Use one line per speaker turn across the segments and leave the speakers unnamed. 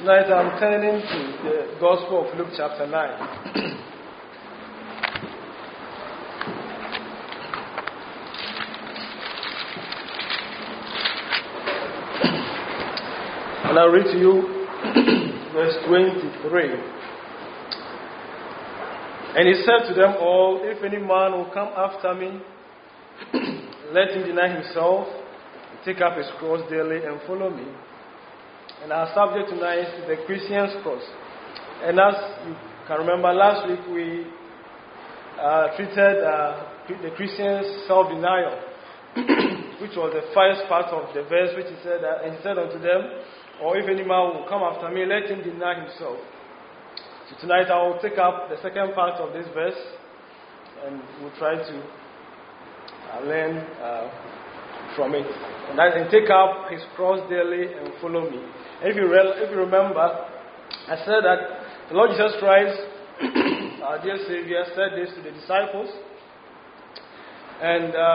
Tonight I'm turning to the Gospel of Luke chapter 9. And I'll read to you verse 23. And he said to them all, if any man will come after me, let him deny himself, take up his cross daily and follow me. And our subject tonight is the Christian's cross. And as you can remember, last week we treated the Christian's self-denial, which was the first part of the verse, which he said, and he said unto them, or if any man will come after me, let him deny himself. So tonight I will take up the second part of this verse, and we'll try to learn from it. And take up his cross daily and follow me. And if you remember, I said that the Lord Jesus Christ, our dear Savior, said this to the disciples. And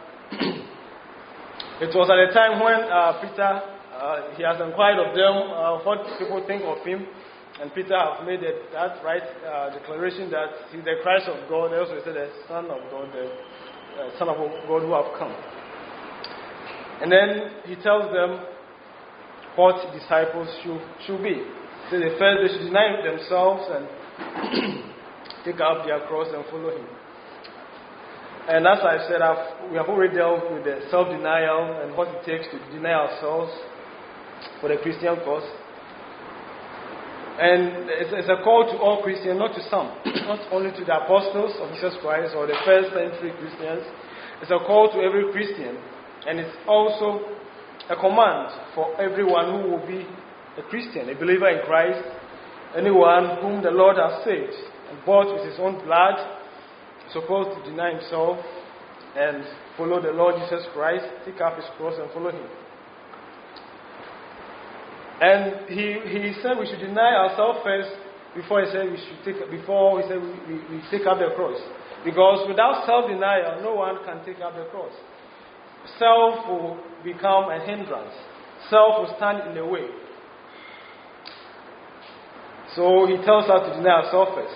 it was at a time when Peter, he has inquired of them what people think of him. And Peter has made that right declaration that he's the Christ of God. They also said the Son of God, the Son of God who have come. And then he tells them what disciples should be. So the first, they should deny themselves and take up their cross and follow him. And as I said, we have already dealt with the self-denial and what it takes to deny ourselves for the Christian cause. And it's a call to all Christians, not to some, not only to the apostles of Jesus Christ or the first century Christians. It's a call to every Christian. And it's also a command for everyone who will be a Christian, a believer in Christ, anyone whom the Lord has saved and bought with his own blood, is supposed to deny himself and follow the Lord Jesus Christ, take up his cross and follow him. And he said we should deny ourselves first before he said we take up the cross. Because without self-denial, no one can take up the cross. Self will become a hindrance. Self will stand in the way. So he tells us to deny ourselves first.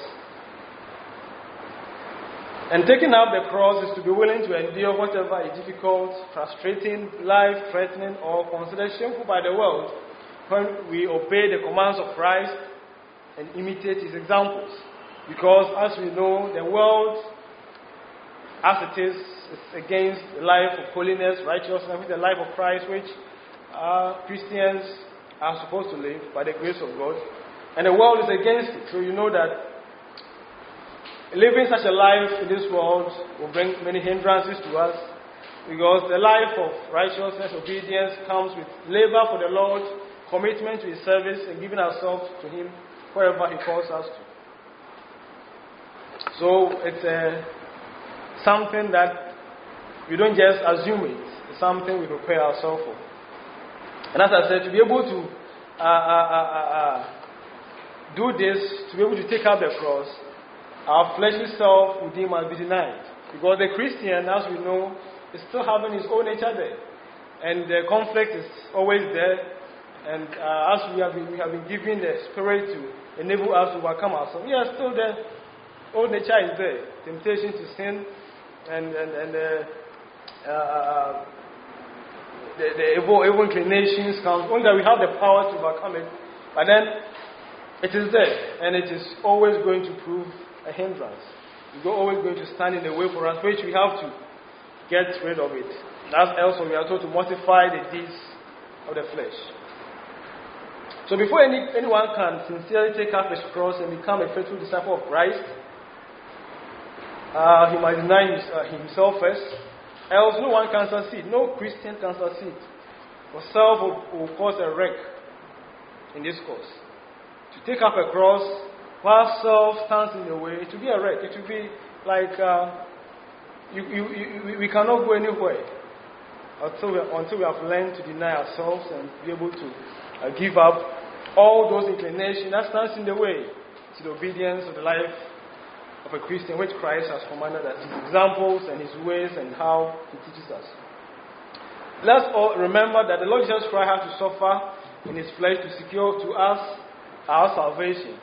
And taking up the cross is to be willing to endure whatever is difficult, frustrating, life-threatening, or considered shameful by the world when we obey the commands of Christ and imitate his examples. Because as we know, the world, as it is against the life of holiness, righteousness, with the life of Christ, which Christians are supposed to live by the grace of God. And the world is against it. So you know that living such a life in this world will bring many hindrances to us. Because the life of righteousness, obedience comes with labor for the Lord, commitment to his service, and giving ourselves to him wherever he calls us to. So it's something that we don't just assume it. It's something we prepare ourselves for. And as I said, to be able to do this, to be able to take up the cross, our fleshly self within must be denied. Because the Christian, as we know, is still having his own nature there. And the conflict is always there. And as we have been given the Spirit to enable us to overcome ourselves, we are still there. Old nature is there. Temptation to sin and the evil inclinations come. Only that we have the power to overcome it. But then it is there. And it is always going to prove a hindrance. It's always going to stand in the way for us, which we have to get rid of it. That's also we are told to mortify the deeds of the flesh. So before anyone can sincerely take up his cross and become a faithful disciple of Christ, he must deny himself first. Else no one can succeed. No Christian can succeed. For self will cause a wreck in this cause. To take up a cross while self stands in the way, it will be a wreck. It will be like we cannot go anywhere until we have learned to deny ourselves and be able to give up all those inclinations that stands in the way to the obedience of the life of a Christian, which Christ has commanded us, his examples and his ways and how he teaches us. Let's all remember that the Lord Jesus Christ had to suffer in his flesh to secure to us our salvation,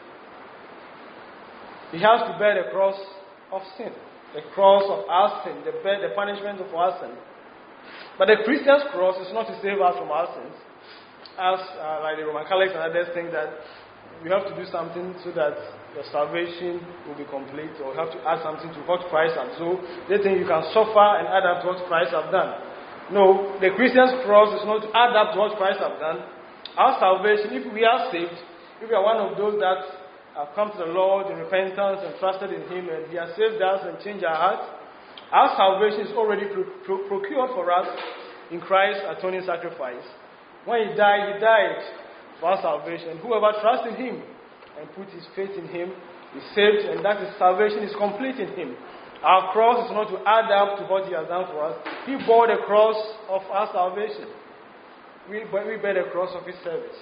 he has to bear the cross of sin, the cross of our sin, the punishment of our sin. But the Christian's cross is not to save us from our sins, as like the Roman Catholics and others think that you have to do something so that your salvation will be complete, or you have to add something to what Christ has. So they think you can suffer and add up to what Christ has done. No, the Christian's cross is not to add up to what Christ has done. Our salvation, if we are saved, if we are one of those that have come to the Lord in repentance and trusted in Him, and He has saved us and changed our hearts, our salvation is already procured for us in Christ's atoning sacrifice. When He died for our salvation. Whoever trusts in Him and puts his faith in Him is saved, and that is salvation is complete in Him. Our cross is not to add up to what He has done for us. He bore the cross of our salvation. We bear the cross of His service.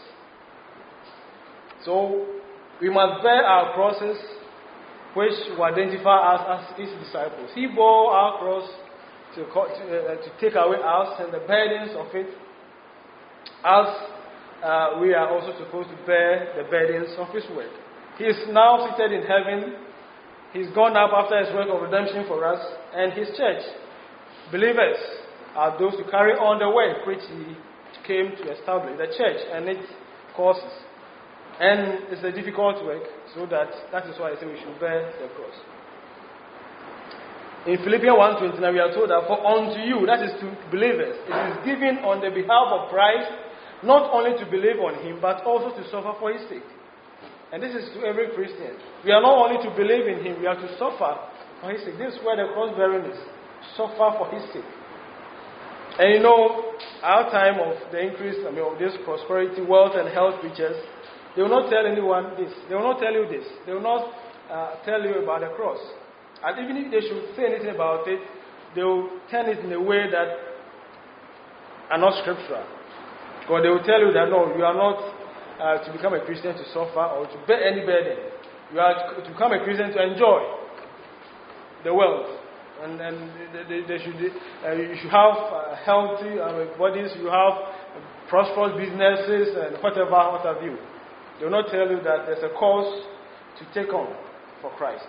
So, we must bear our crosses, which will identify us as His disciples. He bore our cross to take away us and the burdens of it, as we are also supposed to bear the burdens of His work. He is now seated in heaven. He's gone up after His work of redemption for us, and His church, believers, are those to carry on the work which He came to establish, the church and its causes. And it's a difficult work, so that is why I say we should bear the cross. In Philippians 1:29, we are told that for unto you, that is to believers, it is given on the behalf of Christ, not only to believe on Him, but also to suffer for His sake. And this is to every Christian. We are not only to believe in Him, we are to suffer for His sake. This is where the cross bearing is. Suffer for His sake. And you know, our time of the increase of this prosperity, wealth, and health preachers, they will not tell anyone this. They will not tell you this. They will not tell you about the cross. And even if they should say anything about it, they will turn it in a way that are not scriptural. Or they will tell you that no, you are not to become a Christian to suffer or to bear any burden. You are to become a Christian to enjoy the wealth. And you should have healthy bodies, you have prosperous businesses, and whatever, what have you. They will not tell you that there's a cause to take on for Christ.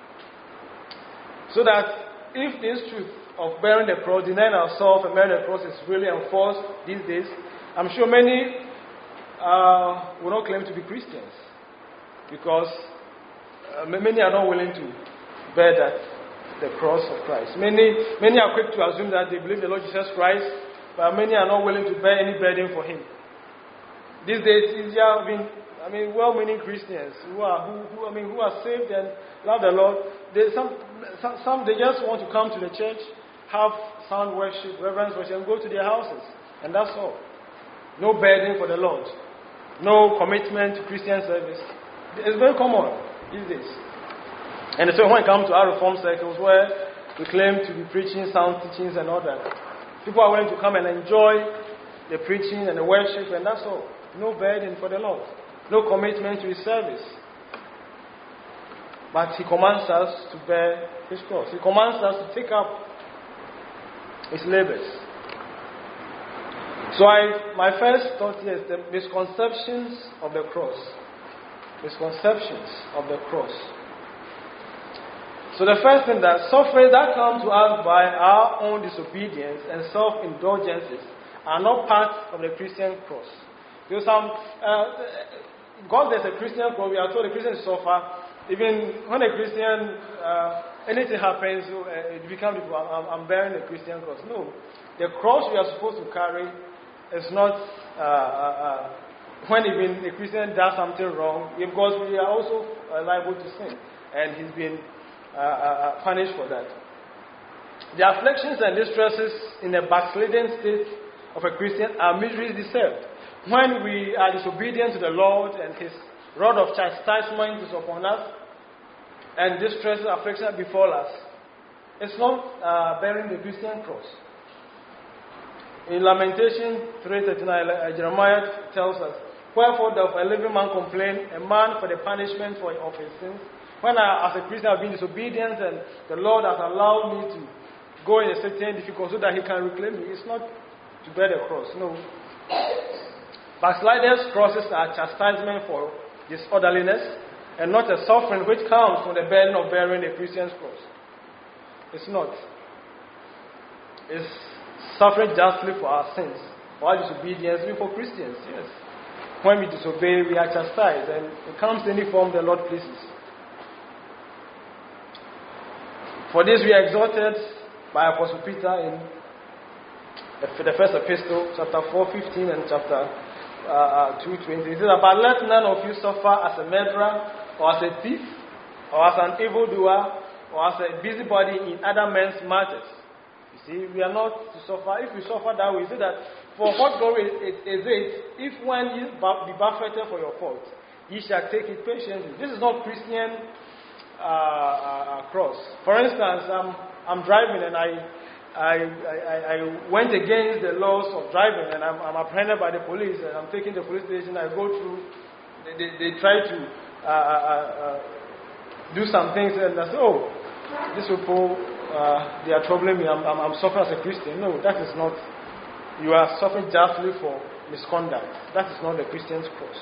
So that if this truth of bearing the cross, denying ourselves and bearing the cross is really enforced these days, I'm sure many will not claim to be Christians, because many are not willing to bear the cross of Christ. Many are quick to assume that they believe the Lord Jesus Christ, but many are not willing to bear any burden for Him. These days, it's easier. Well-meaning Christians who are saved and love the Lord. Some they just want to come to the church, have sound worship, reverence worship, and go to their houses, and that's all. No burden for the Lord, no commitment to Christian service. It's very common these days. And so when it comes to our reform circles, where we claim to be preaching sound teachings and all that, people are willing to come and enjoy the preaching and the worship, and that's all. No burden for the Lord. No commitment to His service. But He commands us to bear His cross. He commands us to take up His labors. So my first thought here is the misconceptions of the cross. Misconceptions of the cross. So the first thing, that suffering that comes to us by our own disobedience and self-indulgences are not part of the Christian cross. Because because there's a Christian cross, we are told the Christians suffer. Even when a Christian, anything happens, it becomes, I'm bearing the Christian cross. No. The cross we are supposed to carry is not when even a Christian does something wrong, because we are also liable to sin. And he's been punished for that. The afflictions and distresses in a backslidden state of a Christian are miseries deserved. When we are disobedient to the Lord and His rod of chastisement is upon us, and distress and affliction befall us, it's not bearing the Christian cross. In Lamentation 3:39, Jeremiah tells us, "Wherefore doth a living man complain, a man for the punishment of his sins? When I, as a Christian, have been disobedient and the Lord has allowed me to go in a certain difficulty so that He can reclaim me." It's not to bear the cross, no. Backsliders' crosses are chastisement for disorderliness, and not a suffering which comes from the burden of bearing a Christian's cross. It's not. It's suffering justly for our sins, for our disobedience, even for Christians, yes. When we disobey, we are chastised, and it comes in any form the Lord pleases. For this we are exhorted by Apostle Peter in the first epistle, chapter 4:15 and chapter 2:20. He says, "But let none of you suffer as a murderer, or as a thief, or as an evildoer, or as a busybody in other men's matters." You see, we are not to suffer. If we suffer that way, you see that for what glory is it if when ye be buffeted for your fault, ye shall take it patiently? This is not Christian cross. For instance, I'm driving and I went against the laws of driving, and I'm apprehended by the police, and I'm taken to the police station. I go through, they try to do some things, and I say, "Oh, these people, they are troubling me. I'm suffering as a Christian." No, that is not. You are suffering justly for misconduct. That is not the Christian's cross.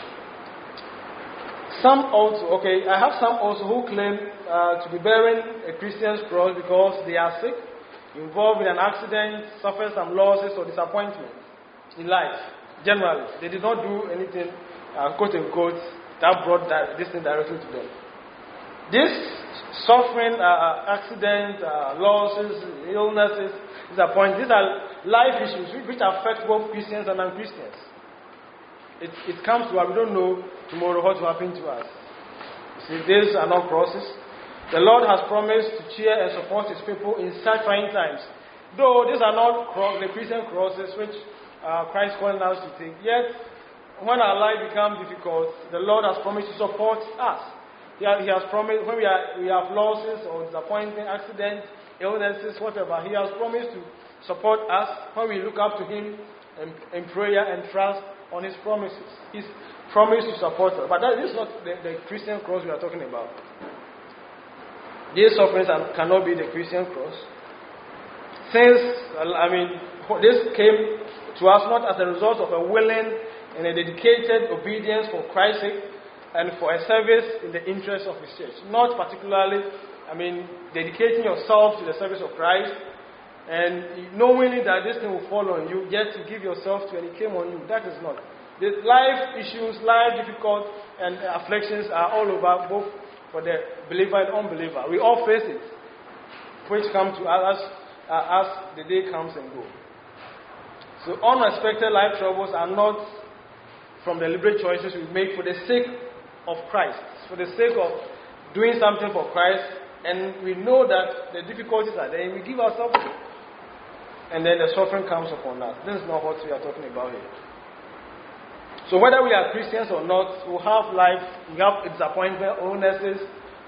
Some also, I have some also who claim to be bearing a Christian's cross because they are sick, involved in an accident, suffer some losses or disappointment in life. Generally, they did not do anything, quote unquote, that brought this thing directly to them. This suffering, accident, losses, illnesses, disappointment, these are life issues which affect both Christians and non-Christians. It comes to us, we don't know tomorrow what will happen to us. You see, these are not crosses. The Lord has promised to cheer and support His people in such trying times. Though these are not the Christian crosses which Christ is calling us to take, yet when our life becomes difficult, the Lord has promised to support us. He has promised when we have losses or disappointment, accidents, illnesses, whatever, He has promised to support us when we look up to Him in prayer and trust on His promises. He's promised to support us. But that is not the Christian cross we are talking about. These sufferings cannot be the Christian cross. Since, this came to us not as a result of a willing and a dedicated obedience for Christ's sake and for a service in the interest of His church. Not particularly, dedicating yourself to the service of Christ and knowing that this thing will fall on you, yet to give yourself to and it came on you. That is not. The life issues, life difficult and afflictions are all over, both for the believer and unbeliever. We all face it, which come to us as the day comes and goes. So unexpected life troubles are not from deliberate choices we make for the sake of Christ, for the sake of doing something for Christ, and we know that the difficulties are there, and we give ourselves to it. And then the suffering comes upon us. This is not what we are talking about here. So whether we are Christians or not, we have life, we have disappointment, illnesses,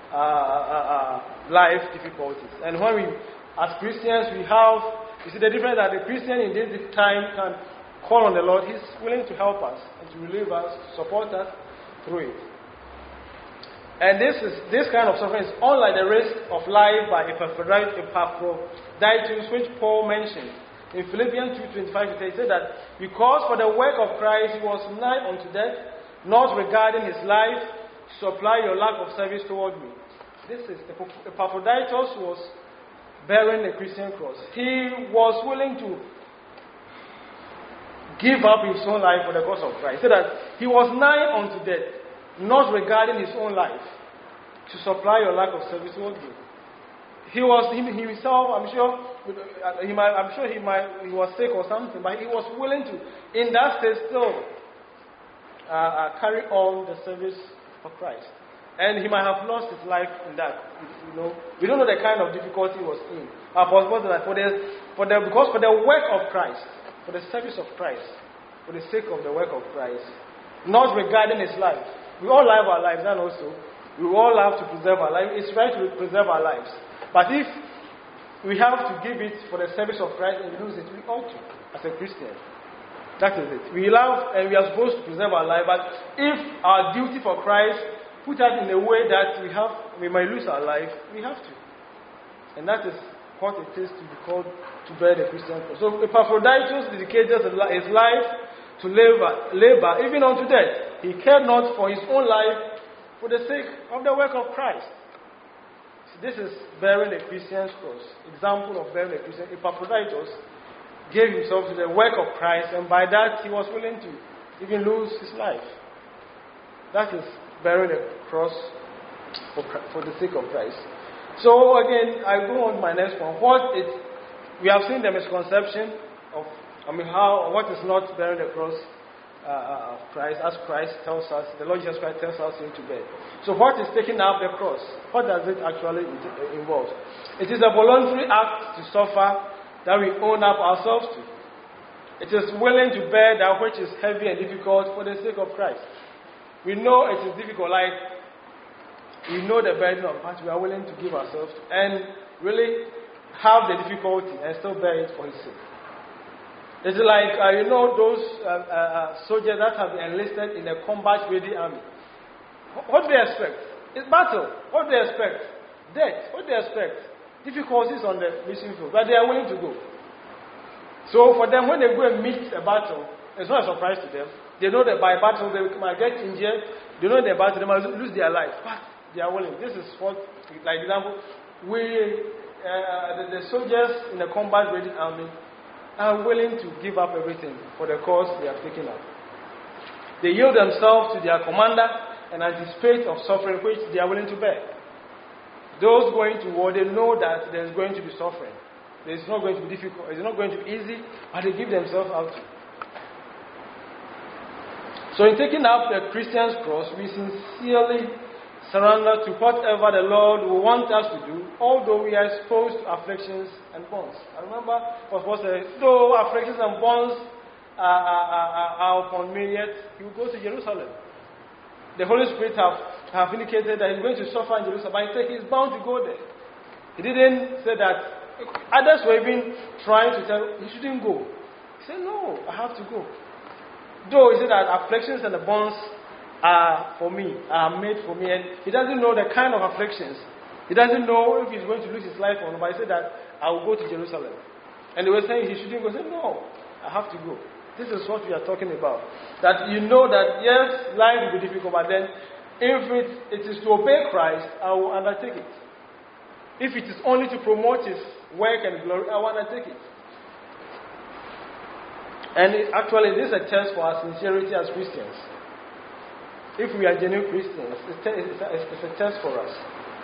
life difficulties. And when we, as Christians, we have, you see the difference that the Christian in this time can call on the Lord. He's willing to help us and to relieve us, to support us through it. And this kind of suffering is unlike the risk of life by Epaphroditus, which Paul mentioned in Philippians 2:25. He said that because for the work of Christ he was nigh unto death, not regarding his life, supply your lack of service toward me. This is Epaphroditus was bearing a Christian cross. He was willing to give up his own life for the cause of Christ. He said that he was nigh unto death, not regarding his own life, to supply your lack of service toward you. He himself, I'm sure he was sick or something, but he was willing to, in that state, still carry on the service for Christ. And he might have lost his life in that. We don't know the kind of difficulty he was in. Because for the work of Christ, for the service of Christ, for the sake of the work of Christ, not regarding his life. We all live our lives, and also we all have to preserve our life. It's right to preserve our lives. But if we have to give it for the service of Christ and lose it, we ought to, as a Christian. That is it. We love and we are supposed to preserve our life, but if our duty for Christ put us in a way that we might lose our life, we have to. And that is what it is to be called to bear the Christian cross. So Epaphroditus dedicated his life to labor even unto death. He cared not for his own life for the sake of the work of Christ. This is bearing a Christian's cross. Example of bearing a Christian. Epaphroditus gave himself to the work of Christ, and by that he was willing to even lose his life. That is bearing a cross for the sake of Christ. So again, I go on to my next one. We have seen the misconception of, what is not bearing the cross of Christ, as Christ tells us, the Lord Jesus Christ tells us to bear. So what is taking up the cross? What does it actually involve? It is a voluntary act to suffer that we own up ourselves to. It is willing to bear that which is heavy and difficult for the sake of Christ. We know it is difficult, like we know the burden of what we are willing to give ourselves to, and really have the difficulty and still bear it for His sake. It's like, those soldiers that have been enlisted in a combat-ready army. What do they expect? It's battle. What do they expect? Death. What do they expect? Difficulties on the mission field. But they are willing to go. So for them, when they go and meet a battle, it's not a surprise to them. They know that by battle they might get injured. They know in the battle they might lose their life. But they are willing. This is what, like example, the soldiers in the combat-ready army are willing to give up everything for the cause they have taken up. They yield themselves to their commander and anticipate of suffering which they are willing to bear. Those going to war, they know that there is going to be suffering. It's not going to be difficult. It's not going to be easy, but they give themselves out to. So in taking up the Christian's cross, we sincerely surrender to whatever the Lord will want us to do, although we are exposed to afflictions and bonds. I remember what Paul said, though afflictions and bonds are upon me, yet he will go to Jerusalem. The Holy Spirit have indicated that he's going to suffer in Jerusalem, but he said he's bound to go there. He didn't say that. Others were even trying to tell him he shouldn't go. He said, no, I have to go. Though he said that afflictions and the bonds are for me, are made for me, and he doesn't know the kind of afflictions. He doesn't know if he's going to lose his life or not, but he said that I will go to Jerusalem. And they were saying he shouldn't go. He said, no, I have to go. This is what we are talking about. That you know that, yes, life will be difficult, but then if it is to obey Christ, I will undertake it. If it is only to promote His work and glory, I will undertake it. And actually, this is a test for our sincerity as Christians. If we are genuine Christians, it's a test for us.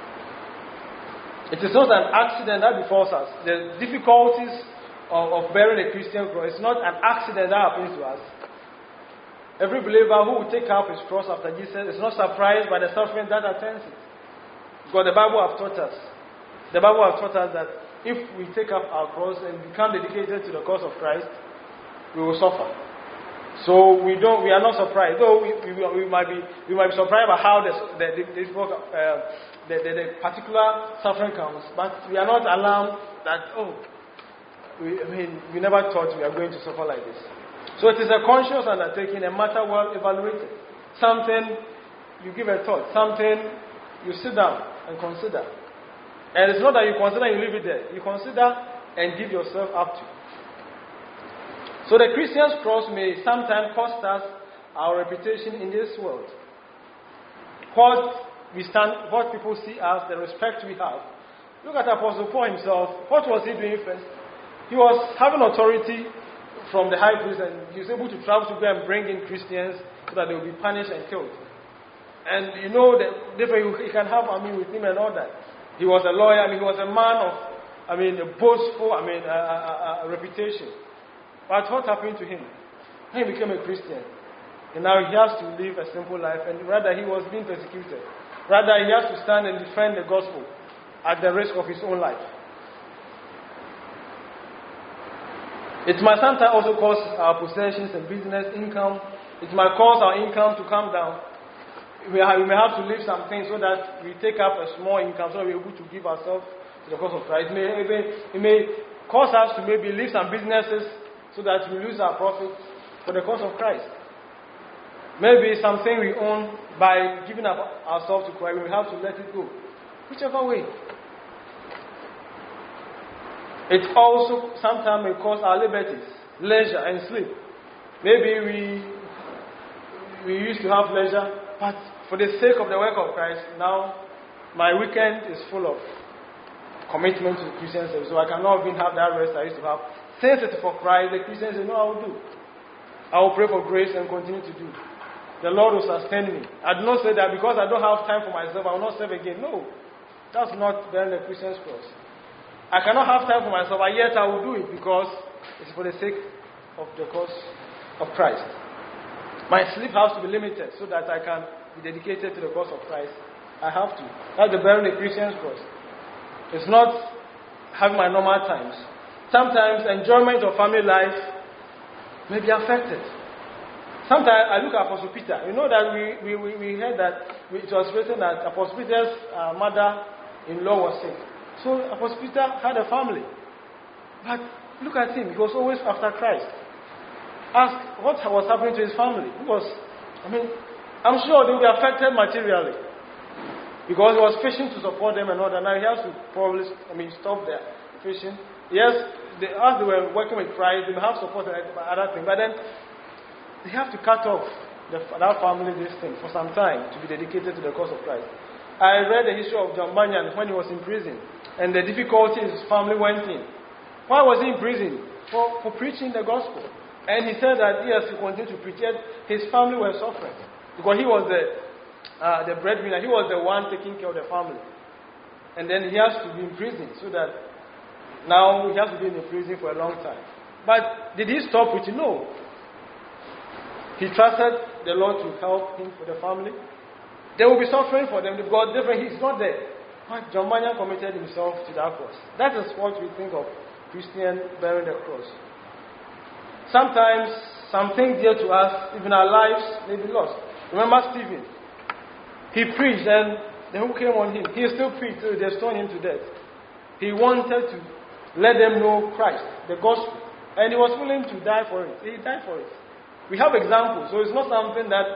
It is not an accident that befalls us. The difficulties of bearing a Christian cross, it's not an accident that happens to us. Every believer who will take up his cross after Jesus is not surprised by the suffering that attends it. Because the Bible has taught us. The Bible has taught us that if we take up our cross and become dedicated to the cause of Christ, we will suffer. So we are not surprised. Though we might be surprised by how the particular suffering comes, but we are not alarmed that we never thought we are going to suffer like this. So it is a conscious undertaking, a matter well evaluated. Something you give a thought, something you sit down and consider. And it's not that you consider and you leave it there. You consider and give yourself up to. So the Christian's cross may sometimes cost us our reputation in this world. What people see us, the respect we have. Look at Apostle Paul himself. What was he doing first? He was having authority from the high priest, and he was able to travel to go and bring in Christians so that they will be punished and killed. And therefore he can have with him and all that. He was a lawyer. He was a man of, a boastful, reputation. But what happened to him? He became a Christian. And now he has to live a simple life. And rather, he was being persecuted. Rather, he has to stand and defend the gospel at the risk of his own life. It might sometimes also cause our possessions and business income. It might cause our income to come down. We may have to leave some things so that we take up a small income so that we're able to give ourselves to the cause of Christ. It may cause us to maybe leave some businesses so that we lose our profits for the cause of Christ. Maybe something we own, by giving up ourselves to Christ, we have to let it go. Whichever way. It also sometimes may cause our liberties, leisure and sleep. Maybe we used to have leisure, but for the sake of the work of Christ, now my weekend is full of commitment to the Christian service, so I cannot even have that rest I used to have. Since it's for Christ, the Christians say, no, I will do. I will pray for grace and continue to do. The Lord will sustain me. I do not say that because I don't have time for myself, I will not serve again. No, that's not bearing the Christian's cross. I cannot have time for myself, and yet I will do it because it's for the sake of the cause of Christ. My sleep has to be limited so that I can be dedicated to the cause of Christ. I have to. That's the bearing the Christian's cross. It's not having my normal times. Sometimes enjoyment of family life may be affected. Sometimes I look at Apostle Peter. You know that we heard that it was written that Apostle Peter's mother-in-law was sick. So Apostle Peter had a family. But look at him. He was always after Christ. Ask what was happening to his family. Because, I'm sure they will be affected materially. Because he was fishing to support them and all that. Now he has to probably stop their fishing. Yes, as they were working with Christ, they may have support and other things. But then they have to cut off that family this thing for some time to be dedicated to the cause of Christ. I read the history of John Bunyan when he was in prison and the difficulties his family went in. Why was he in prison? For preaching the gospel. And he said that yes, he continued to preach, yet his family were suffering. Because he was the breadwinner, he was the one taking care of the family. And then he has to be in prison so that now he has to be in the prison for a long time. But did he stop preaching? No. He trusted the Lord to help him for the family. They will be suffering for them because he's not there. But John Bunyan committed himself to that cross. That is what we think of Christian bearing the cross. Sometimes something dear to us, even our lives, may be lost. Remember Stephen? He preached and the who came on him. He still preached till they stoned him to death. He wanted to let them know Christ, the gospel. And he was willing to die for it. He died for it. We have examples, so it's not something that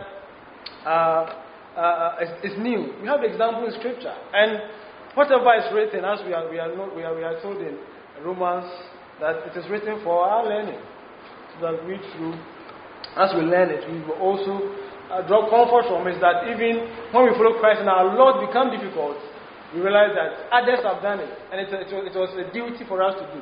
is new. We have examples in Scripture. And whatever is written, as we are told in Romans, that it is written for our learning. So that we through, as we learn it, we will also draw comfort from it that even when we follow Christ and our Lord become difficult, we realize that others have done it. And it was a duty for us to do.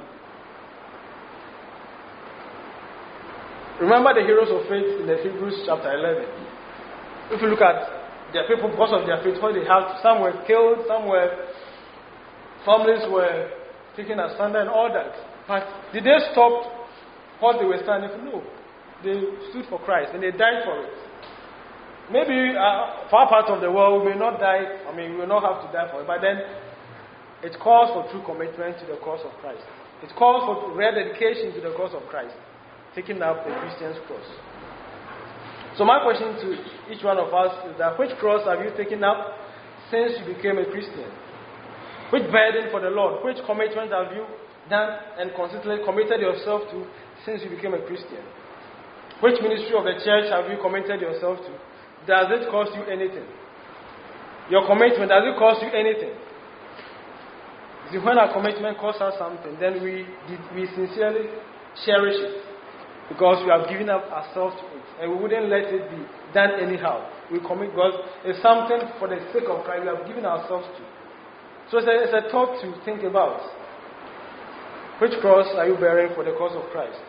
Remember the heroes of faith in the Hebrews chapter 11. If you look at their people, because of their faith, what they had, some were killed, families were taken asunder and all that. But did they stop what they were standing for? No. They stood for Christ and they died for it. Maybe far part of the world we may not die, we will not have to die for it, but then it calls for true commitment to the cause of Christ. It calls for real dedication to the cause of Christ, taking up the Christian's cross. So my question to each one of us is that which cross have you taken up since you became a Christian? Which burden for the Lord, which commitment have you done and consistently committed yourself to since you became a Christian? Which ministry of the church have you committed yourself to? Does it cost you anything? Your commitment, does it cost you anything? See, when our commitment costs us something, then we sincerely cherish it because we have given up ourselves to it, and we wouldn't let it be done anyhow. We commit because it's something for the sake of Christ we have given ourselves to. So it's a thought to think about. Which cross are you bearing for the cause of Christ?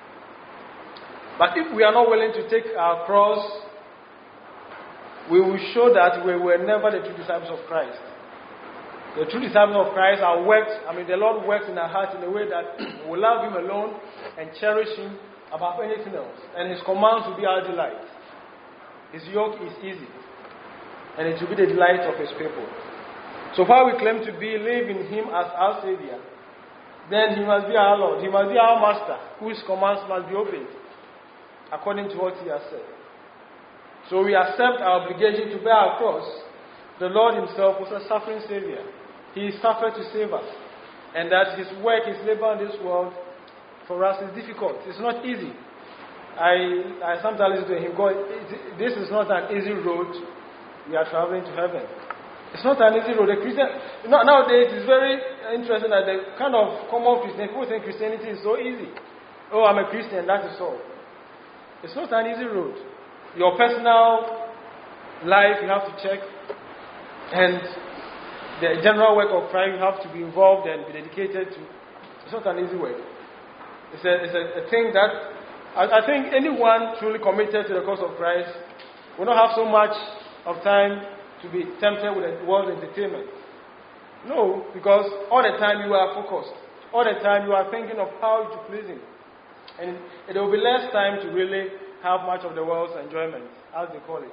But if we are not willing to take our cross, we will show that we were never the true disciples of Christ. The true disciples of Christ are the Lord works in our hearts in a way that we love Him alone and cherish Him above anything else. And His commands will be our delight. His yoke is easy. And it will be the delight of His people. So far we claim to live in Him as our Savior, then He must be our Lord. He must be our Master, whose commands must be obeyed according to what He has said. So we accept our obligation to bear our cross. The Lord Himself was a suffering Savior. He suffered to save us. And that His work, His labor in this world, for us is difficult. It's not easy. I sometimes listen to Him, God, this is not an easy road. We are traveling to heaven. It's not an easy road. Nowadays, it's very interesting that the kind of common Christian, people think Christianity is so easy. Oh, I'm a Christian, that is all. It's not an easy road. Your personal life you have to check, and the general work of Christ you have to be involved and be dedicated to. It's not an easy work. It's a thing that I think anyone truly committed to the cause of Christ will not have so much of time to be tempted with the world's entertainment. No, because all the time you are focused. All the time you are thinking of how to please Him. And there will be less time to really have much of the world's enjoyment, as they call it.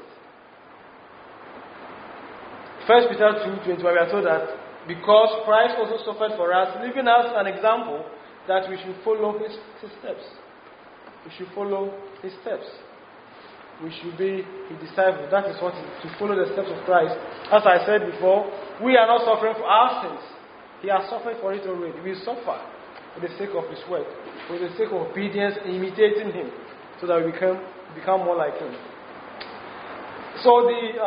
1 Peter 2:21, we are told that because Christ also suffered for us, leaving us an example that we should follow His steps. We should follow His steps. We should be His disciples. That is what to follow the steps of Christ. As I said before, we are not suffering for our sins. He has suffered for it already. We suffer for the sake of His work, for the sake of obedience, imitating Him, so that we become more like Him. So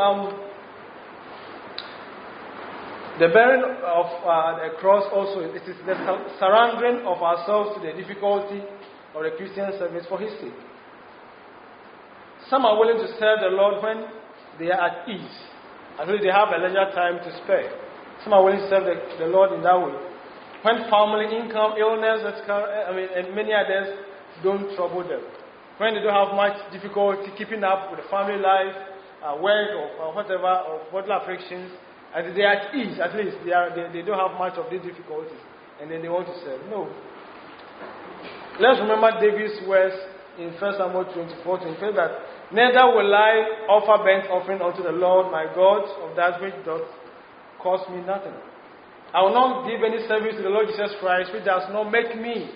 the bearing of the cross also, it is the surrendering of ourselves to the difficulty of the Christian service for His sake. Some are willing to serve the Lord when they are at ease. Actually, they have a leisure time to spare. Some are willing to serve the Lord in that way. When family, income, illness, and many others don't trouble them. When they don't have much difficulty keeping up with the family life, work, or whatever, or bodily afflictions, and they are at ease, at least they don't have much of these difficulties, and then they want to serve. No. Let's remember David's words in 1 Samuel 24:25 that neither will I offer burnt offering unto the Lord my God of that which doth cost me nothing. I will not give any service to the Lord Jesus Christ which does not make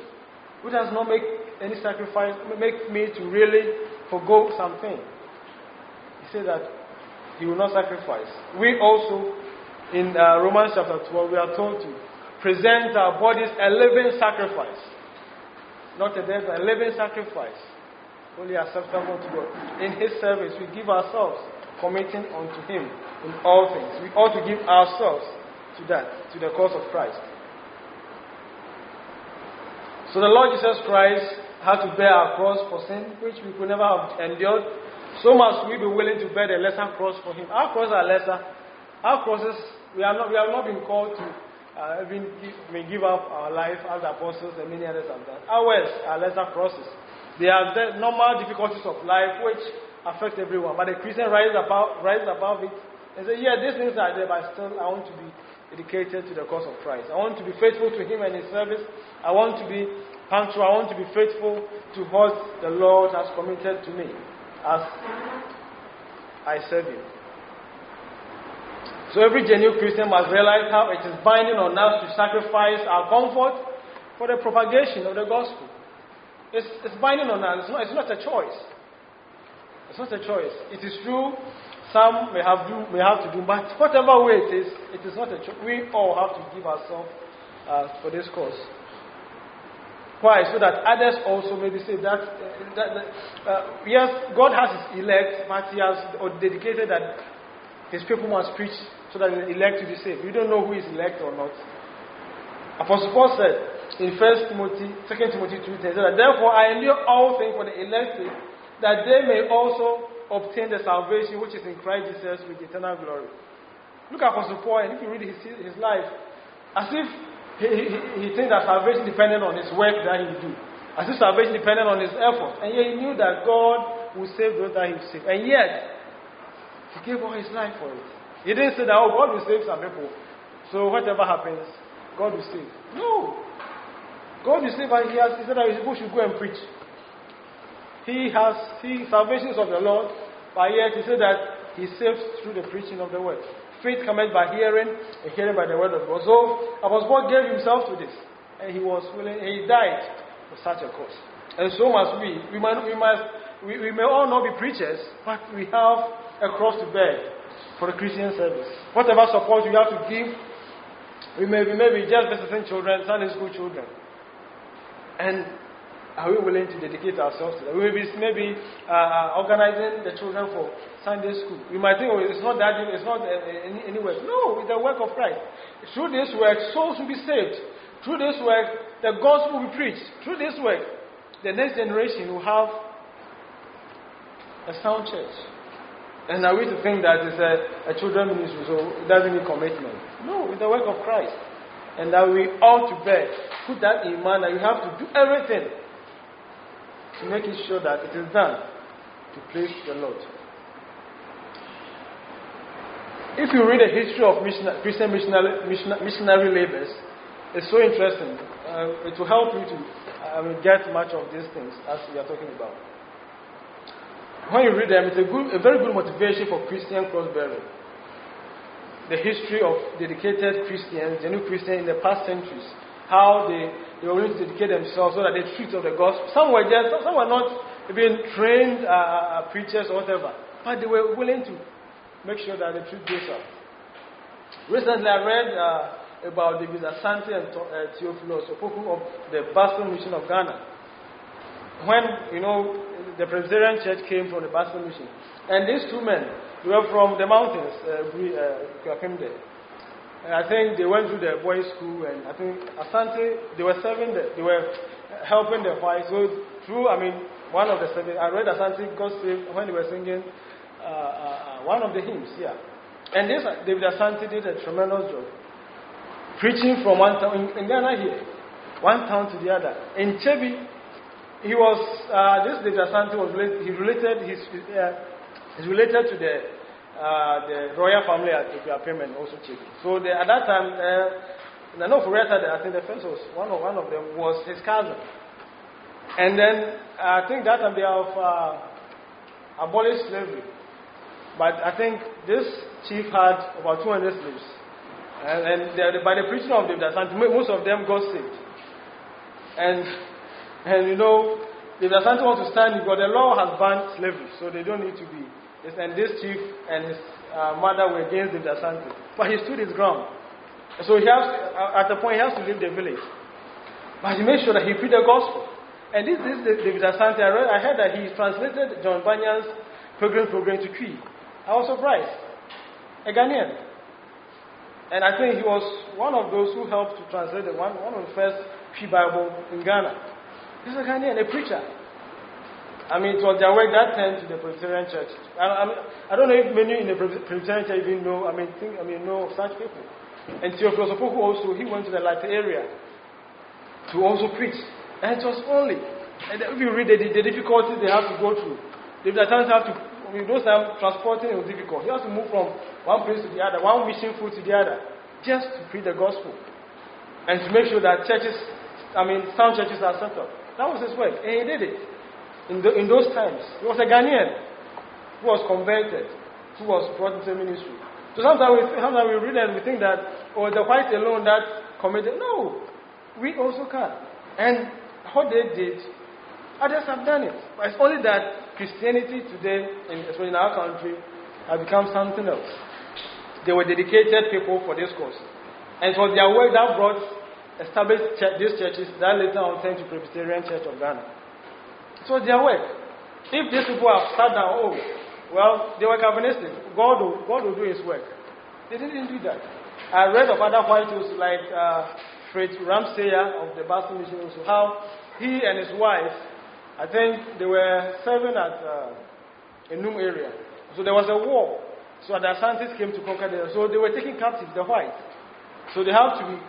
any sacrifice, make me to really forgo something. He said that He will not sacrifice. We also, in Romans chapter 12, we are told to present our bodies a living sacrifice. Not a dead, but a living sacrifice. Only acceptable to God. In His service, we give ourselves, committing unto Him in all things. We ought to give ourselves to that, to the cause of Christ. So the Lord Jesus Christ had to bear our cross for sin, which we could never have endured. So must we be willing to bear the lesser cross for Him. Our crosses are lesser. Our crosses, we have not been called to give up our life as apostles and many others have done. Ours are lesser crosses. They are the normal difficulties of life which affect everyone. But the Christian rises above it and says, yeah, these things are there, but still I want to be dedicated to the cause of Christ. I want to be faithful to Him and His service. I want to be punctual. I want to be faithful to what the Lord has committed to me as I serve Him. So every genuine Christian must realize how it is binding on us to sacrifice our comfort for the propagation of the gospel. It's binding on us. It's not a choice. It's not a choice. It is true, some may have to do, but whatever way it is not a choice. We all have to give ourselves for this cause. Why? So that others also maybe say that yes, God has His elect, but He has dedicated that His people must preach so that the elect will be saved. We don't know who is elect or not. Apostle Paul said in 2 Timothy 2:10, that therefore I endure all things for the elect, that they may also obtain the salvation which is in Christ Jesus with eternal glory. Look at Apostle Paul, and if you read his life, as if he thinks that salvation depended on his work that he do, as if salvation depended on his effort, and yet he knew that God will save those that He will save, and yet He gave all His life for it. He didn't say that, oh, God will save some people, so whatever happens, God will save. No. God will save, but He said that His people should go and preach. Salvation is of the Lord, but yet He said that He saves through the preaching of the word. Faith cometh by hearing, and hearing by the word of God. So Apostle Paul gave himself to this, and he was willing, and he died for such a cause. And so must we. We may all not be preachers, but we have a cross to bear for the Christian service. Whatever support we have to give, we may be just visiting children, Sunday school children. And are we willing to dedicate ourselves to that? We may be organizing the children for Sunday school. You might think, oh, it's not that, it's not any work. No, it's the work of Christ. Through this work, souls will be saved. Through this work, the gospel will be preached. Through this work, the next generation will have a sound church. And are we to think that it's a children's ministry, so it doesn't need commitment? No, it's the work of Christ. And that we ought to put that in mind, that we have to do everything to make it sure that it is done to please the Lord. If you read the history of Christian missionary labors, it's so interesting. It will help you to get much of these things as we are talking about. When you read them, it's a very good motivation for Christian cross-bearing. The history of dedicated Christians, the new Christians in the past centuries, how they were willing to dedicate themselves so that they treat of the gospel. Some were not even trained preachers or whatever, but they were willing to make sure that they treat this up. Recently, I read about David Asante and Theophilus Opoku of the Boston Mission of Ghana. When, the Presbyterian Church came from the Boston Mission. And these two men, they were from the mountains, and I think they went through the boys' school, and I think Asante, they were serving they were helping the whites. So through, one of the seven, I read Asante got saved when they were singing one of the hymns, yeah. And this David Asante did a tremendous job. Preaching from one town, in Ghana here, one town to the other. In Chebi, he was, this David Asante was he's related to the royal family at Ethiopian and also Chebi. So at that time, I think the first was, one of them was his cousin. And then, I think that time they have abolished slavery. But I think this chief had about 200 slaves. And by the preaching of David Asante, most of them got saved. And David Asante wants to stand because the law has banned slavery, so they don't need to be. And this chief and his mother were against David Asante. But he stood his ground. So at the point, he has to leave the village. But he made sure that he preached the gospel. And this David Asante, I heard that he translated John Bunyan's Pilgrim's Progress to Cree. I was surprised. A Ghanaian. And I think he was one of those who helped to translate one of the first Cree Bible in Ghana. He's a Ghanaian, a preacher. It was their work that turned to the Presbyterian Church. I don't know if many in the Presbyterian Church even know, know of such people. And Theophilus Opoku also, he went to the latter area to also preach. And it was only, and if you read the difficulties they have to go through, they sometimes have to, those times transporting was difficult. He has to move from one place to the other, one mission food to the other, just to preach the gospel. And to make sure that churches, some churches are set up. That was his work, and he did it. In those times, he was a Ghanaian who was converted, who was brought into ministry. So sometimes we read and we think that, the white alone that committed. No, we also can. And what they did, others have done it. But it's only that Christianity today, especially in our country, has become something else. They were dedicated people for this cause. And it was their work that established these churches that later on turned to Presbyterian Church of Ghana. It was their work. If these people have sat down, they were Calvinistic, God will do his work. They didn't do that. I read of other whites like Fred Ramsayer of the Boston Mission also, how he and his wife, I think they were serving at a Num area. So there was a war. So the Asantes came to conquer them. So they were taking captives, the whites. So they have to be,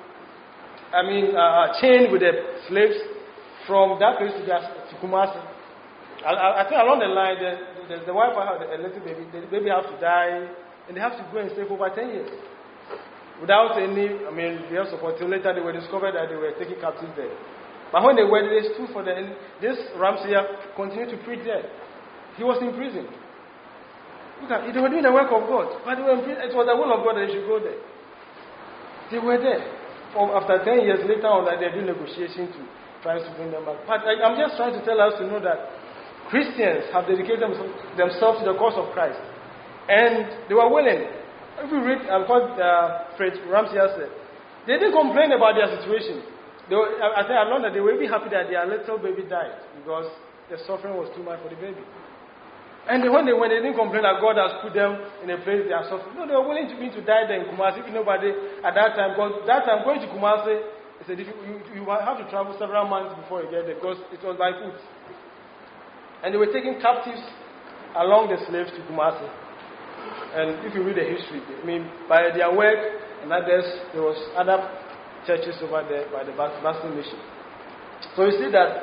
chained with the slaves from that place to Kumasi. I think along the line, the wife had a little baby. The baby has to die, and they have to go and stay for over 10 years. Without any, real support. Till later they were discovered that they were taking captives there. But when they were, they stood for them. This Ramsayer continued to preach there. He was in prison. Look at, they were doing the work of God. But they were in prison. It was the will of God that they should go there. They were there. After 10 years later on, they're doing negotiation to try to bring them back. But I'm just trying to tell us to know that Christians have dedicated themselves to the cause of Christ. And they were willing. If you read what Fred Ramsayer said, they didn't complain about their situation. I think I learned that they were even happy that their little baby died because the suffering was too much for the baby. And when they didn't complain that God has put them in a place they are suffering. No, they were willing to die there in Kumasi. Nobody at that time, because that time going to Kumasi is a difficult. You have to travel several months before you get there because it was by foot. And they were taking captives along the slaves to Kumasi. And if you read the history, I mean, by their work and others, there was other churches over there by the Baptist mission. So you see that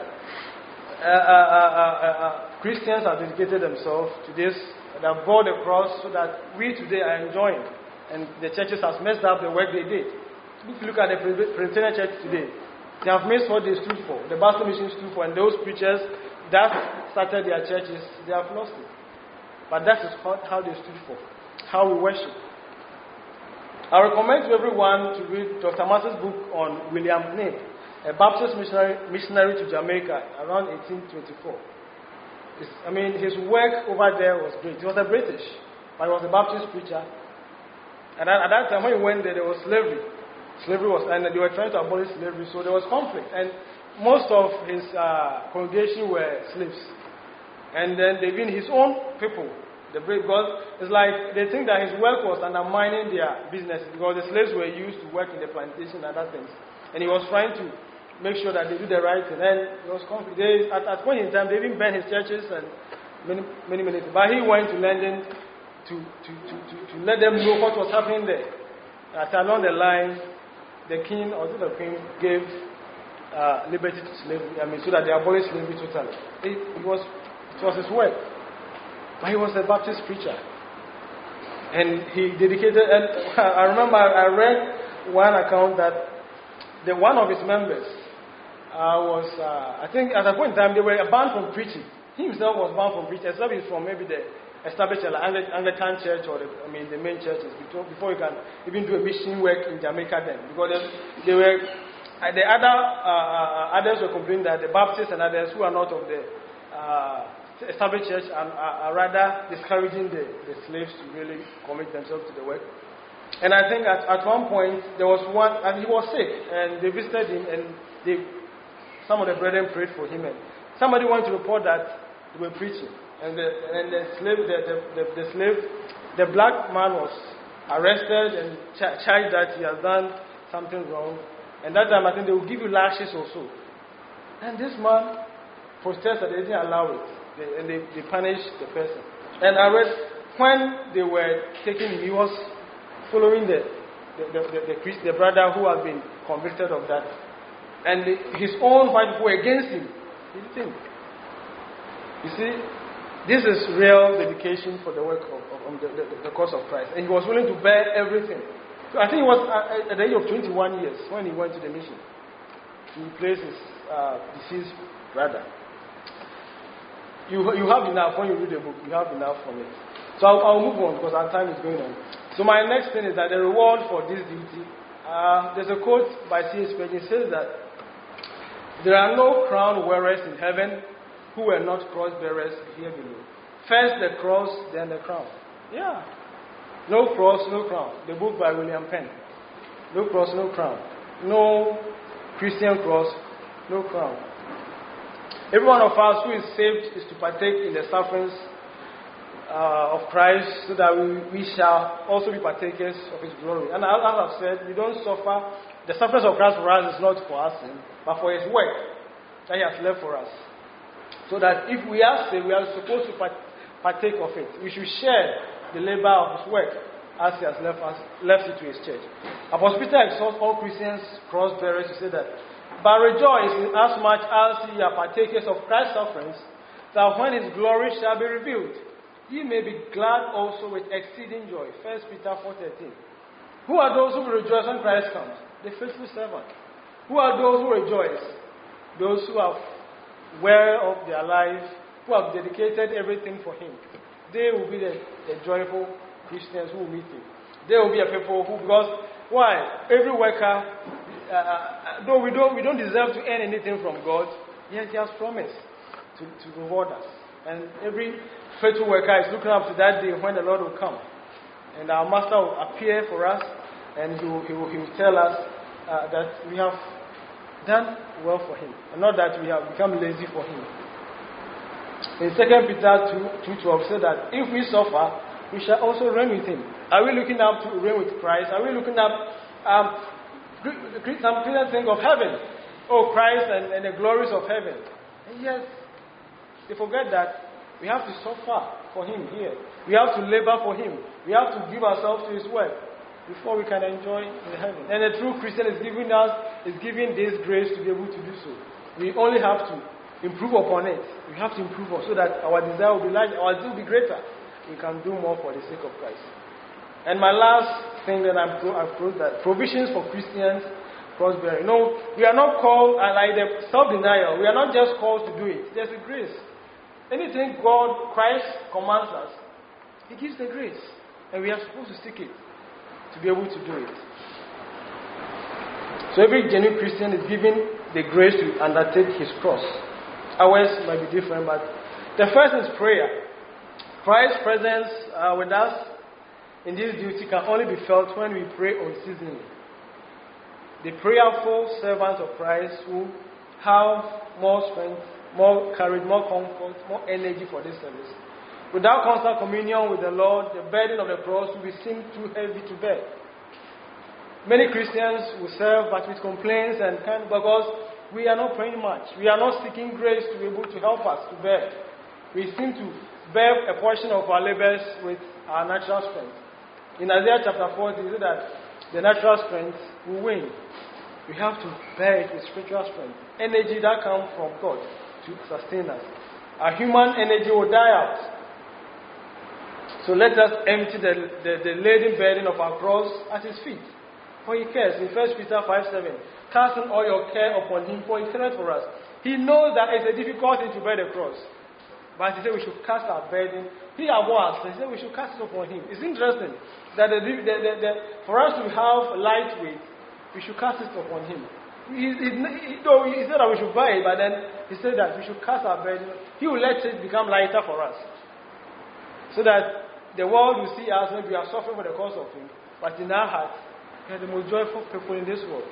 Christians have dedicated themselves to this, they have bore the cross so that we today are enjoying. And the churches have messed up the work they did. If you look at the Presbyterian church today, they have missed what they stood for, the Baptist mission stood for, and those preachers that started their churches, they have lost it. But that is how they stood for, how we worship. I recommend to everyone to read Dr. Martin's book on William Knibb, a Baptist missionary to Jamaica around 1824. His work over there was great. He was a British, but he was a Baptist preacher. And at that time, when he went there, there was slavery. And they were trying to abolish slavery, so there was conflict. And most of his congregation were slaves. And then even his own people, because it's like they think that his work was undermining their business because the slaves were used to work in the plantation and other things. And he was trying to make sure that they do the right thing. And it was conflict. At point in time, they even burned his churches and many things. But he went to London to let them know what was happening there. Along the line, the king or the queen gave liberty to slavery. So that they abolished slavery totally. It was his work. But he was a Baptist preacher. And he dedicated, and I remember I read one account that one of his members was, I think at a point in time, they were banned from preaching. He himself was banned from preaching, except he's from maybe the established Anglican church or the main churches, before you can even do a mission work in Jamaica then. Because they were, the others were complaining that the Baptists and others who are not of the established church are rather discouraging the slaves to really commit themselves to the work. And I think at one point there was one, and he was sick, and they visited him, and some of the brethren prayed for him, and somebody wanted to report that they were preaching, and the black man was arrested and charged that he has done something wrong. And that time I think they will give you lashes or so. And this man protested, they didn't allow it. And they punished the person. And I read when they were taking him, he was following the brother who had been convicted of that. And his own white people were against him. He didn't. You see, this is real dedication for the work of the cause of Christ. And he was willing to bear everything. So I think it was at the age of 21 years when he went to the mission to replace his deceased brother. You have enough when you read the book. You have enough from it. So I'll move on because our time is going on. So my next thing is that the reward for this duty. There's a quote by C.H. Spurgeon. It says that there are no crown wearers in heaven who were not cross bearers here below. First the cross, then the crown. Yeah. No cross, no crown. The book by William Penn. No cross, no crown. No Christian cross, no crown. Every one of us who is saved is to partake in the sufferings of Christ so that we shall also be partakers of His glory. And as I've said, we don't suffer. The sufferings of Christ for us is not for our sin, but for His work that He has left for us. So that if we are saved, we are supposed to partake of it. We should share the labor of His work as He has left it to His church. Apostle Peter exhorts all Christians, cross-bearers, to say that, but rejoice in as much as ye are partakers of Christ's sufferings, that when His glory shall be revealed, ye may be glad also with exceeding joy. 1 Peter 4:13. Who are those who will rejoice when Christ comes? The faithful servant. Who are those who rejoice? Those who have wear of their life, who have dedicated everything for Him. They will be the joyful Christians who will meet Him. They will be a people who, because why? Every worker, though we don't deserve to earn anything from God, yet He has promised to reward us. And every faithful worker is looking up to that day when the Lord will come. And our Master will appear for us, and He will tell us that we have done well for Him, and not that we have become lazy for Him. In 2 Peter 2:12 says that if we suffer, we shall also reign with Him. Are we looking up to reign with Christ? Are we looking up? Some people think of heaven. Oh, Christ and the glories of heaven. And yes, they forget that We have to suffer for Him here. We have to labor for Him. We have to give ourselves to His work before we can enjoy in heaven. And a true Christian is giving this grace to be able to do so. We only have to improve upon it. We have to improve on so that our desire will be larger, our zeal will be greater. We can do more for the sake of Christ. And my last thing that I've proved that provisions for Christians prosper. We are not called like the self-denial. We are not just called to do it. There's a grace. Anything Christ commands us, He gives the grace, and we are supposed to seek it to be able to do it. So every genuine Christian is given the grace to undertake his cross. Ours might be different, but the first is prayer. Christ's presence with us in this duty can only be felt when we pray unceasingly. The prayerful servants of Christ who have more strength, more courage, more comfort, more energy for this service. Without constant communion with the Lord, the burden of the cross will seem too heavy to bear. Many Christians will serve but with complaints and because we are not praying much. We are not seeking grace to be able to help us to bear. We seem to bear a portion of our labors with our natural strength. In Isaiah chapter 40, it says that the natural strength will win. We have to bear it with spiritual strength. Energy that comes from God to sustain us. Our human energy will die out. So let us empty the laden burden of our cross at His feet. For He cares. In 1 Peter 5:7, casting all your care upon Him, for He cares for us. He knows that it's a difficult thing to bear the cross. But He said we should cast our burden. He was. He said we should cast it upon Him. It's interesting that for us to have light weight, we should cast it upon Him. He said that we should buy it, but then He said that we should cast our burden. He will let it become lighter for us. So that the world will see us when we are suffering for the cause of Him. But in our hearts, we are the most joyful people in this world.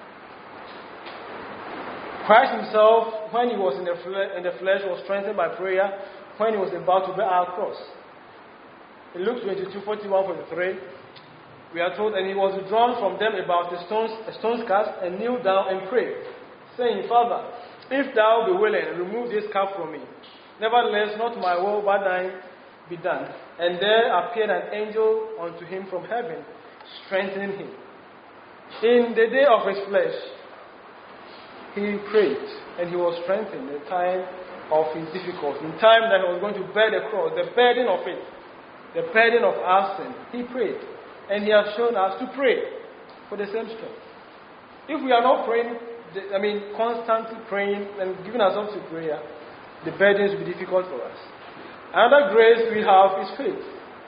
Christ Himself, when He was in the flesh, was strengthened by prayer when He was about to bear our cross. In Luke 22:41-43, we are told, and He was withdrawn from them about a stone's cast, and kneeled down and prayed, saying, Father, if Thou be willing, remove this cup from me. Nevertheless, not my will, but Thine be done. And there appeared an angel unto him from heaven, strengthening him. In the day of his flesh, he prayed, and he was strengthened in the time of his difficulty. In time that he was going to bear the cross, the burden of it, the burden of our sin, he prayed. And he has shown us to pray for the same strength. If we are not praying, constantly praying and giving ourselves to prayer, the burdens will be difficult for us. Another grace we have is faith.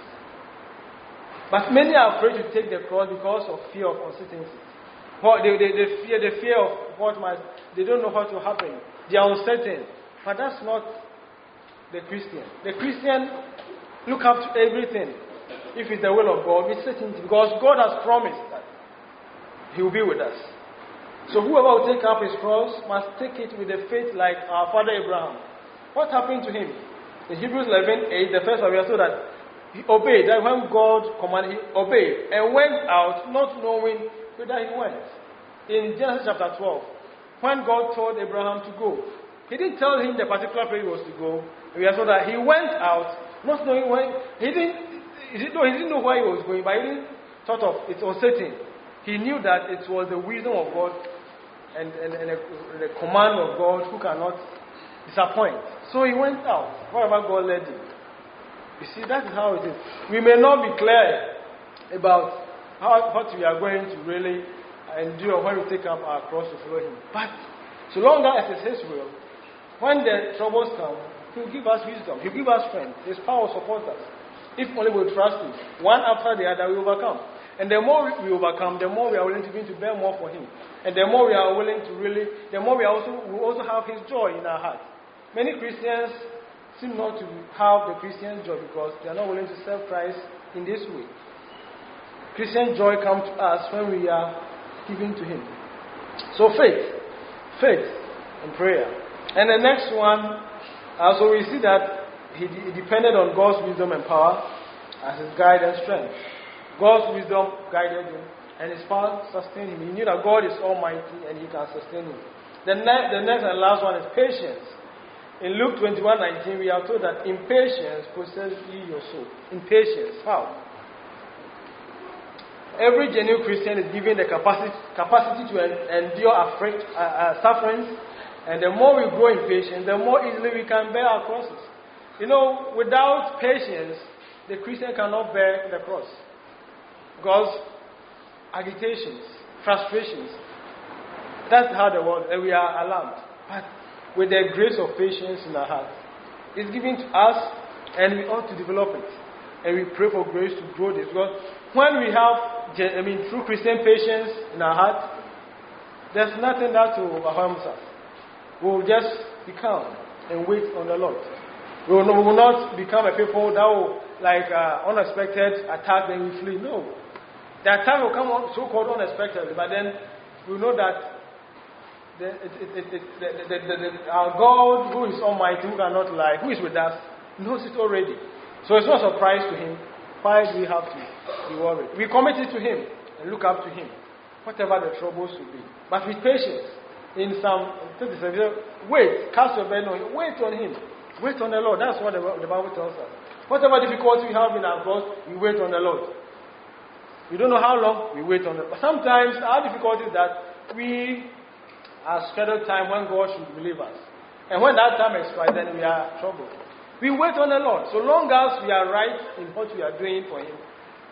But many are afraid to take the cross because of fear of uncertainty. They fear of what might, they don't know what will happen. They are uncertain. But that's not the Christian. The Christian look up to everything. If it's the will of God, with certainty. Because God has promised that He will be with us. So whoever will take up his cross must take it with a faith like our father Abraham. What happened to him? In Hebrews 11:8, the first one, we are told that he obeyed. That when God commanded, he obeyed and went out, not knowing whither he went. In Genesis chapter 12, when God told Abraham to go, He didn't tell him the particular place he was to go. We are told that he went out, not knowing where. He didn't know where he was going, but he didn't thought of it was certain. He knew that it was the wisdom of God and the command of God who cannot disappoint. So he went out, wherever God led him. You see, that is how it is. We may not be clear about what we are going to really endure when we take up our cross to follow Him. But so long as it is His will, when the troubles come, He will give us wisdom. He will give us strength. His power will support us. If only we trust Him. One after the other, we overcome. And the more we overcome, the more we are willing to begin to bear more for Him. And the more we are willing to the more we also have His joy in our heart. Many Christians seem not to have the Christian joy because they are not willing to serve Christ in this way. Christian joy comes to us when we are giving to Him. So faith and prayer. And the next one, so we see that he depended on God's wisdom and power as his guide and strength. God's wisdom guided him, and his power sustained him. He knew that God is almighty and He can sustain him. The next and last one is patience. In Luke 21:19, we are told that impatience possesses your soul. Impatience. How? Every genuine Christian is given the capacity to endure sufferings, and the more we grow in patience, the more easily we can bear our crosses. Without patience, the Christian cannot bear the cross. Because agitations, frustrations, that's how the world, and we are alarmed. But with the grace of patience in our heart, it's given to us, and we ought to develop it. And we pray for grace to grow this. Because when we have true Christian patience in our heart, there's nothing that will harm us. We will just be calm and wait on the Lord. We will not become a people that will, unexpected attack, then we flee. No. The attack will come on so-called unexpectedly, but then we know that our God, who is almighty, who cannot lie, who is with us, knows it already. So it's not a surprise to Him. Why do we have to be worried? We commit it to Him and look up to Him, whatever the troubles will be. But with patience, in Psalm 37, wait, cast your burden on Him, wait on Him, wait on the Lord. That's what the Bible tells us. Whatever difficulty we have in our God, we wait on the Lord. We don't know how long, we wait on the Lord. Sometimes our difficulty is that we are scheduled time when God should relieve us. And when that time expires, then we are troubled. We wait on the Lord. So long as we are right in what we are doing for Him.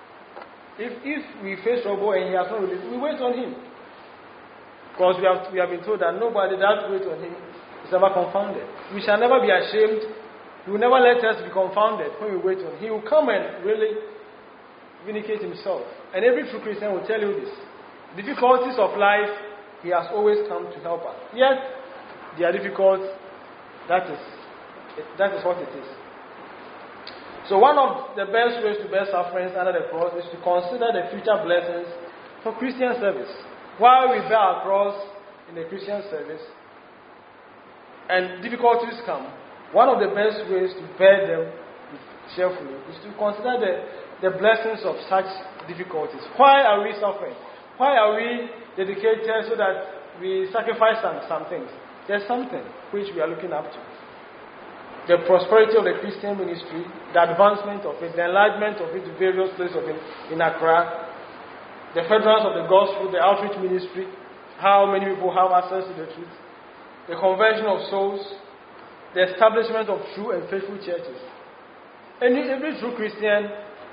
If we face trouble and He has not released, we wait on Him. Because we have been told that nobody that waits on Him is ever confounded. We shall never be ashamed. He will never let us be confounded when we wait on Him. He will come and really vindicate Himself. And every true Christian will tell you this. Difficulties of life, He has always come to help us. Yet, they are difficult. That is what it is. So one of the best ways to bear sufferings under the cross is to consider the future blessings for Christian service. While we bear our cross in the Christian service and difficulties come, one of the best ways to bear them cheerfully is to consider the blessings of such difficulties. Why are we suffering? Why are we dedicated so that we sacrifice some things? There's something which we are looking up to. The prosperity of the Christian ministry, the advancement of it, the enlargement of it to various places in Accra, the furtherance of the gospel, the outreach ministry, how many people have access to the truth, the conversion of souls, the establishment of true and faithful churches. And every true Christian,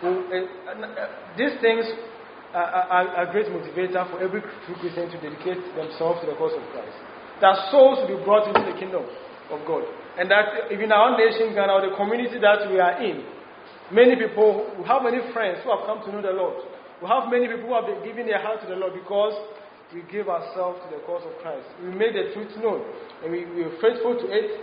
these things are a great motivator for every true Christian to dedicate themselves to the cause of Christ. That souls will be brought into the kingdom of God. And that even our nation, Ghana, or the community that we are in, many people, we have many friends who have come to know the Lord. We have many people who have been giving their heart to the Lord because we give ourselves to the cause of Christ. We made the truth known, and we are faithful to it,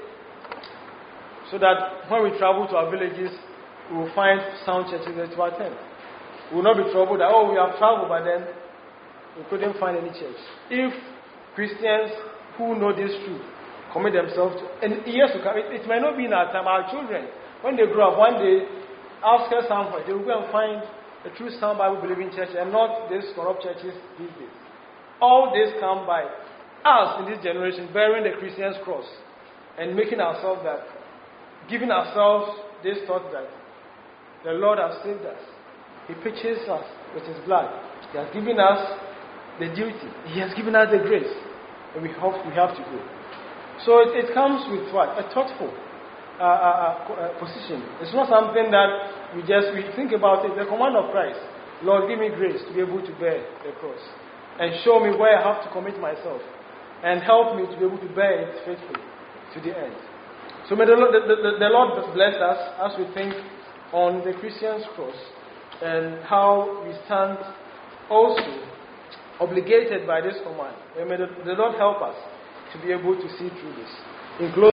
so that when we travel to our villages, we will find sound churches to attend. We will not be troubled that, we have traveled, but then we couldn't find any church. If Christians who know this truth commit themselves to, and years to come, it might not be in our time, our children, when they grow up, one day, ask us somewhere, they will go and find a true sound Bible believing church and not these corrupt churches these days. All this come by us in this generation bearing the Christian's cross and making ourselves that, giving ourselves this thought that the Lord has saved us. He purchased us with His blood. He has given us the duty. He has given us the grace. And we have to go. So it comes with what? A thoughtful position. It's not something that we think about it. The command of Christ. Lord, give me grace to be able to bear the cross. And show me where I have to commit myself. And help me to be able to bear it faithfully to the end. So may the Lord bless us as we think on the Christian's cross and how we stand also obligated by this command. And may the Lord help us to be able to see through this. In closing,